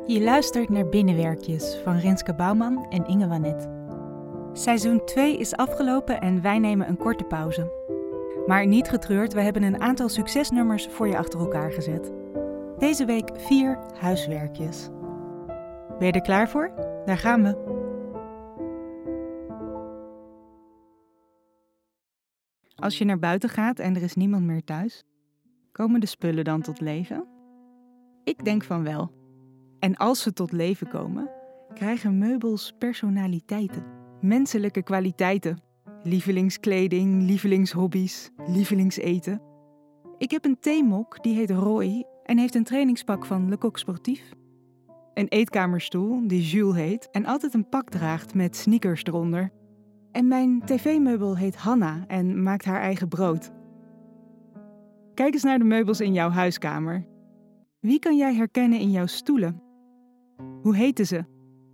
Je luistert naar Binnenwerkjes van Renske Bouwman en Inge Wanet. Seizoen 2 is afgelopen en wij nemen een korte pauze. Maar niet getreurd, we hebben een aantal succesnummers voor je achter elkaar gezet. Deze week 4 huiswerkjes. Ben je er klaar voor? Daar gaan we. Als je naar buiten gaat en er is niemand meer thuis, komen de spullen dan tot leven? Ik denk van wel. En als ze tot leven komen, krijgen meubels personaliteiten, menselijke kwaliteiten, lievelingskleding, lievelingshobby's, lievelingseten. Ik heb een theemok die heet Roy en heeft een trainingspak van Le Coq Sportief. Een eetkamerstoel die Jules heet en altijd een pak draagt met sneakers eronder. En mijn tv-meubel heet Hanna en maakt haar eigen brood. Kijk eens naar de meubels in jouw huiskamer. Wie kan jij herkennen in jouw stoelen? Hoe heten ze?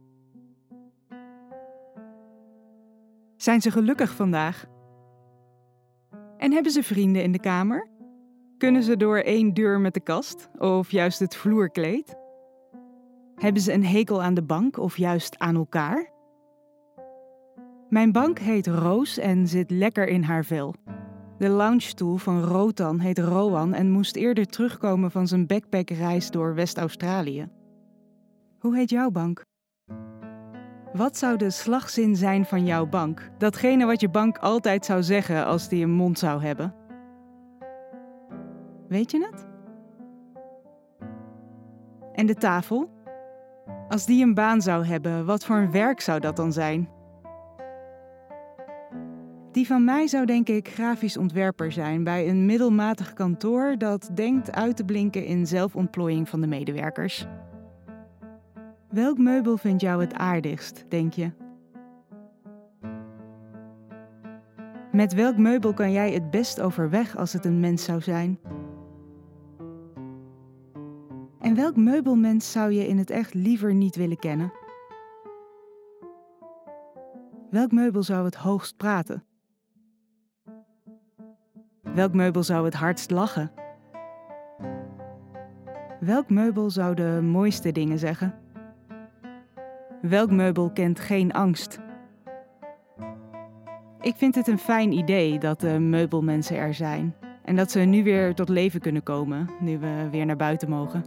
Zijn ze gelukkig vandaag? En hebben ze vrienden in de kamer? Kunnen ze door 1 deur met de kast of juist het vloerkleed? Hebben ze een hekel aan de bank of juist aan elkaar? Mijn bank heet Roos en zit lekker in haar vel. De loungestoel van Rotan heet Rowan en moest eerder terugkomen van zijn backpackreis door West-Australië. Hoe heet jouw bank? Wat zou de slagzin zijn van jouw bank? Datgene wat je bank altijd zou zeggen als die een mond zou hebben. Weet je het? En de tafel? Als die een baan zou hebben, wat voor een werk zou dat dan zijn? Die van mij zou denk ik grafisch ontwerper zijn bij een middelmatig kantoor dat denkt uit te blinken in zelfontplooiing van de medewerkers. Welk meubel vindt jou het aardigst, denk je? Met welk meubel kan jij het best overweg als het een mens zou zijn? En welk meubelmens zou je in het echt liever niet willen kennen? Welk meubel zou het hoogst praten? Welk meubel zou het hardst lachen? Welk meubel zou de mooiste dingen zeggen? Welk meubel kent geen angst? Ik vind het een fijn idee dat de meubelmensen er zijn. En dat ze nu weer tot leven kunnen komen, nu we weer naar buiten mogen.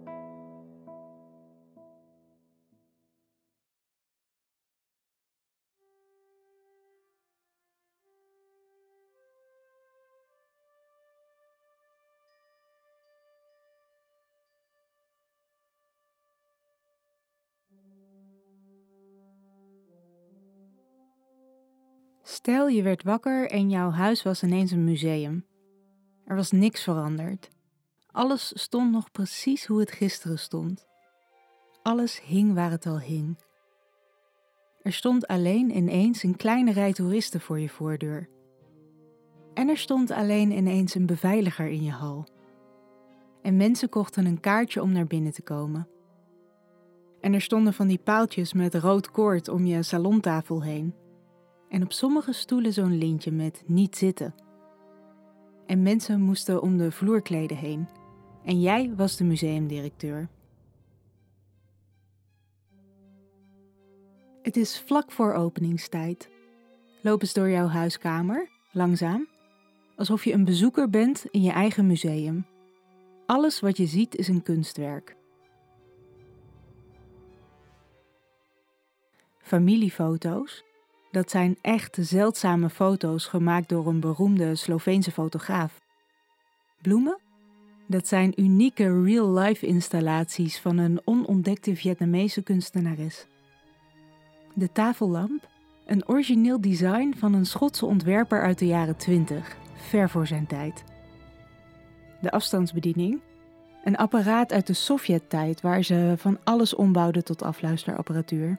Stel je werd wakker en jouw huis was ineens een museum. Er was niks veranderd. Alles stond nog precies hoe het gisteren stond. Alles hing waar het al hing. Er stond alleen ineens een kleine rij toeristen voor je voordeur. En er stond alleen ineens een beveiliger in je hal. En mensen kochten een kaartje om naar binnen te komen. En er stonden van die paaltjes met rood koord om je salontafel heen. En op sommige stoelen zo'n lintje met niet zitten. En mensen moesten om de vloerkleden heen. En jij was de museumdirecteur. Het is vlak voor openingstijd. Loop eens door jouw huiskamer, langzaam. Alsof je een bezoeker bent in je eigen museum. Alles wat je ziet is een kunstwerk. Familiefoto's. Dat zijn echt zeldzame foto's gemaakt door een beroemde Sloveense fotograaf. Bloemen? Dat zijn unieke real-life installaties van een onontdekte Vietnamese kunstenares. De tafellamp? Een origineel design van een Schotse ontwerper uit de jaren 20, ver voor zijn tijd. De afstandsbediening? Een apparaat uit de Sovjet-tijd waar ze van alles ombouwden tot afluisterapparatuur.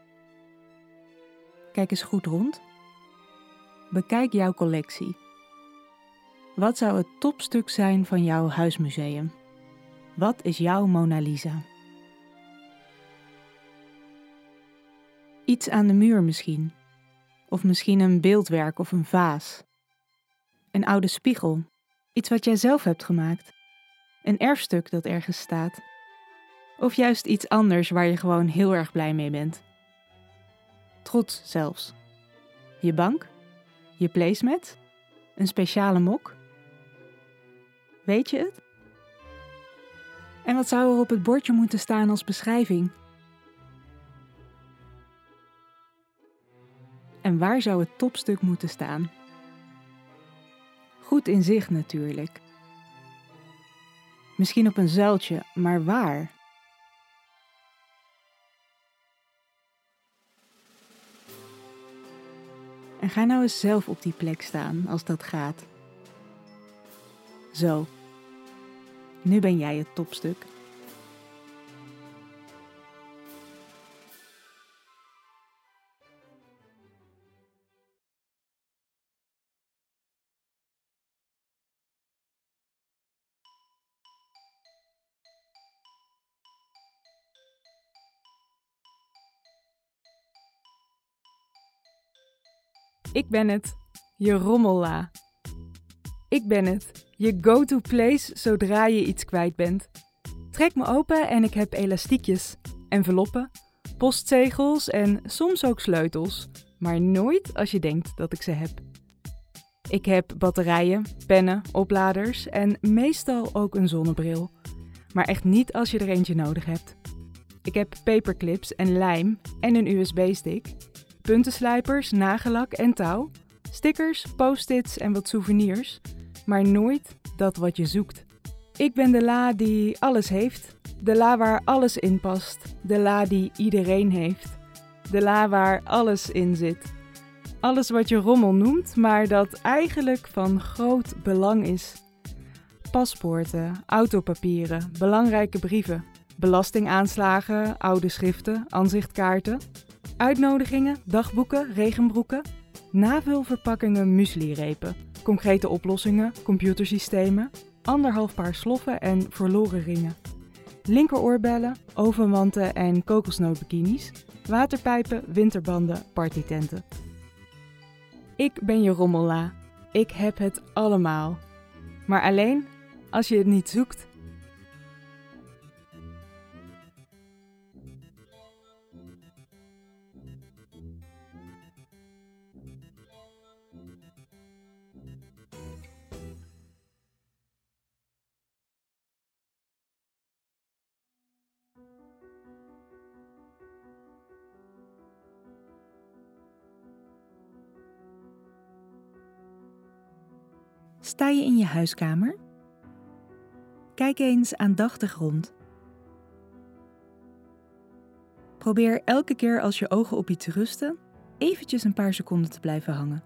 Kijk eens goed rond. Bekijk jouw collectie. Wat zou het topstuk zijn van jouw huismuseum? Wat is jouw Mona Lisa? Iets aan de muur misschien. Of misschien een beeldwerk of een vaas. Een oude spiegel. Iets wat jij zelf hebt gemaakt. Een erfstuk dat ergens staat. Of juist iets anders waar je gewoon heel erg blij mee bent. Trots zelfs. Je bank? Je placemat? Een speciale mok? Weet je het? En wat zou er op het bordje moeten staan als beschrijving? En waar zou het topstuk moeten staan? Goed in zicht natuurlijk. Misschien op een zuiltje, maar waar? En ga nou eens zelf op die plek staan als dat gaat. Zo. Nu ben jij het topstuk. Ik ben het, je rommella. Ik ben het, je go-to place zodra je iets kwijt bent. Trek me open en ik heb elastiekjes, enveloppen, postzegels en soms ook sleutels. Maar nooit als je denkt dat ik ze heb. Ik heb batterijen, pennen, opladers en meestal ook een zonnebril. Maar echt niet als je er eentje nodig hebt. Ik heb paperclips en lijm en een USB-stick. Puntenslijpers, nagellak en touw, stickers, post-its en wat souvenirs, maar nooit dat wat je zoekt. Ik ben de la die alles heeft, de la waar alles in past, de la die iedereen heeft, de la waar alles in zit. Alles wat je rommel noemt, maar dat eigenlijk van groot belang is. Paspoorten, autopapieren, belangrijke brieven, belastingaanslagen, oude schriften, aanzichtkaarten, uitnodigingen, dagboeken, regenbroeken, navulverpakkingen mueslirepen, concrete oplossingen, computersystemen, 1,5 paar sloffen en verloren ringen, linkeroorbellen, ovenwanten en kokosnootbikinis, waterpijpen, winterbanden, partytenten. Ik ben je rommella. Ik heb het allemaal. Maar alleen als je het niet zoekt. Sta je in je huiskamer? Kijk eens aandachtig rond. Probeer elke keer als je ogen op iets rusten, eventjes een paar seconden te blijven hangen.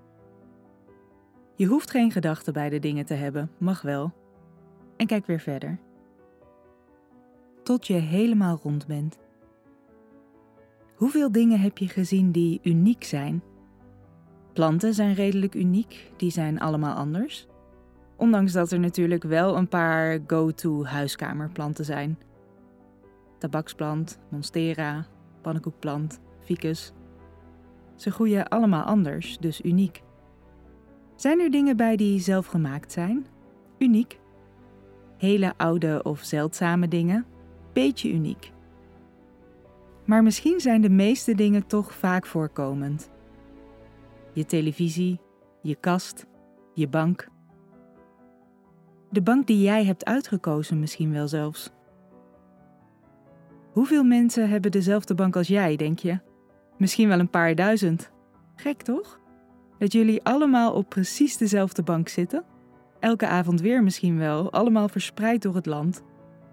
Je hoeft geen gedachten bij de dingen te hebben, mag wel. En kijk weer verder. Tot je helemaal rond bent. Hoeveel dingen heb je gezien die uniek zijn? Planten zijn redelijk uniek, die zijn allemaal anders. Ondanks dat er natuurlijk wel een paar go-to huiskamerplanten zijn. Tabaksplant, monstera, pannenkoekplant, ficus. Ze groeien allemaal anders, dus uniek. Zijn er dingen bij die zelf gemaakt zijn? Uniek. Hele oude of zeldzame dingen? Beetje uniek. Maar misschien zijn de meeste dingen toch vaak voorkomend. Je televisie, je kast, je bank. De bank die jij hebt uitgekozen misschien wel zelfs. Hoeveel mensen hebben dezelfde bank als jij, denk je? Misschien wel een paar duizend. Gek toch? Dat jullie allemaal op precies dezelfde bank zitten? Elke avond weer misschien wel, allemaal verspreid door het land.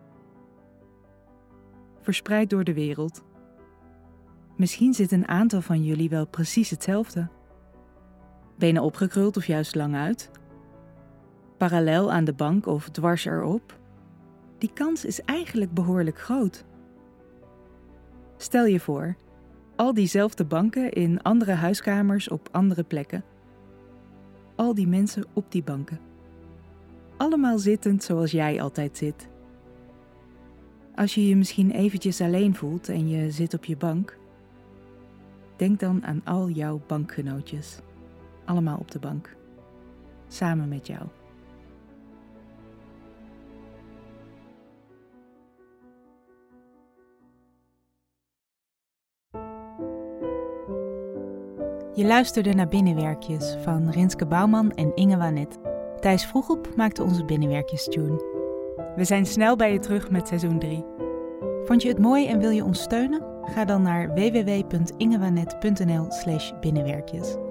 Verspreid door de wereld. Misschien zit een aantal van jullie wel precies hetzelfde. Benen opgekruld of juist lang uit. Parallel aan de bank of dwars erop. Die kans is eigenlijk behoorlijk groot. Stel je voor, al diezelfde banken in andere huiskamers op andere plekken. Al die mensen op die banken. Allemaal zittend zoals jij altijd zit. Als je je misschien eventjes alleen voelt en je zit op je bank, denk dan aan al jouw bankgenootjes. Allemaal op de bank. Samen met jou. Je luisterde naar Binnenwerkjes van Rinske Bouwman en Inge Wanet. Thijs Vroegop maakte onze Binnenwerkjes-tune. We zijn snel bij je terug met seizoen 3. Vond je het mooi en wil je ons steunen? Ga dan naar www.ingewanet.nl/binnenwerkjes.